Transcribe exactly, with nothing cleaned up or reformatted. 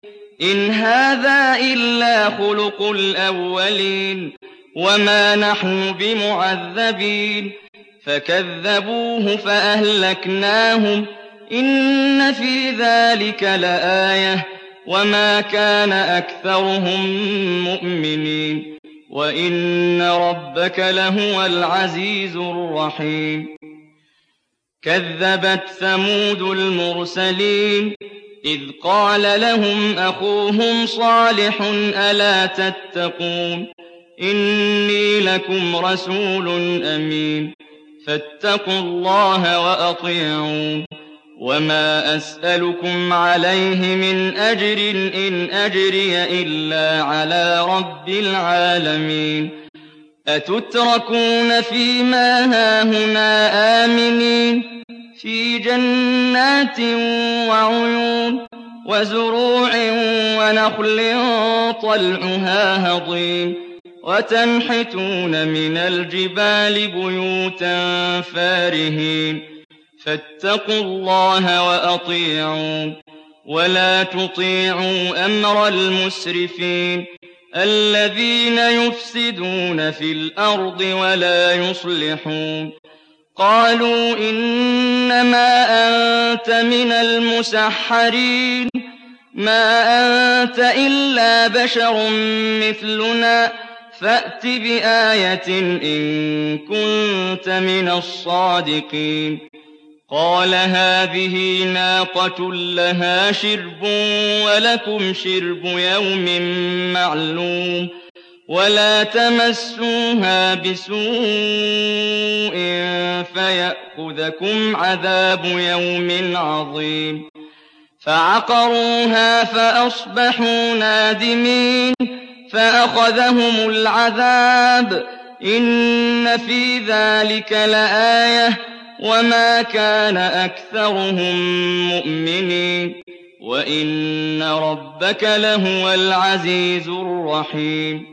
إِنْ هَٰذَا إِلَّا خُلُقُ الْأَوَّلِينَ وَمَا نَحْنُ بِمُعَذَّبِينَ فَكَذَّبُوهُ فَأَهْلَكْنَاهُمْ إِنَّ فِي ذَٰلِكَ لَآيَةً وَمَا كَانَ أَكْثَرُهُم مُّؤْمِنِينَ وَإِنَّ رَبَّكَ لَهُوَ الْعَزِيزُ الرَّحِيمُ كَذَّبَتْ ثَمُودُ الْمُرْسَلِينَ إِذْ قَالَ لَهُمْ أَخُوهُمْ صَالِحٌ أَلَا تَتَّقُونَ إِنِّي لَكُمْ رَسُولٌ أَمِينٌ فَاتَّقُوا اللَّهَ وَأَطِيعُونِ وَمَا أَسْأَلُكُمْ عَلَيْهِ مِنْ أَجْرٍ إِنْ أَجْرِيَ إِلَّا عَلَىٰ رَبِّ الْعَالَمِينَ أَتُتْرَكُونَ فِي مَا هَاهُنَا آمِنِينَ فِي جَنَّاتٍ وَعُيُونٍ وَزُرُوعٍ وَنَخْلٍ طَلْعُهَا هَضِيمٌ وَتَنْحِتُونَ مِنَ الْجِبَالِ بُيُوتًا فَارِهِينَ فَاتَّقُوا اللَّهَ وَأَطِيعُونِ وَلَا تُطِيعُوا أَمْرَ الْمُسْرِفِينَ الَّذِينَ يُفْسِدُونَ فِي الْأَرْضِ وَلَا يُصْلِحُونَ قَالُوا إِنَّمَا أَنتَ مِنَ الْمُسَحَّرِينَ مَا أَنتَ إِلَّا بَشَرٌ مِّثْلُنَا فَأْتِ بِآيَةٍ إِن كُنتَ مِنَ الصَّادِقِينَ قَالَ هَٰذِهِ نَاقَةٌ لَّهَا شِرْبٌ وَلَكُمْ شِرْبُ يَوْمٍ مَّعْلُومٍ وَلَا تَمَسُّوهَا بِسُوءٍ فَيَأْخُذَكُمْ عَذَابُ يَوْمٍ عَظِيمٍ فَعَقَرُوهَا فَأَصْبَحُوا نَادِمِينَ فَأَخَذَهُمُ الْعَذَابُ إِنَّ فِي ذَٰلِكَ لَآيَةً وَمَا كَانَ أَكْثَرُهُم مُّؤْمِنِينَ وَإِنَّ رَبَّكَ لَهُوَ الْعَزِيزُ الرَّحِيمُ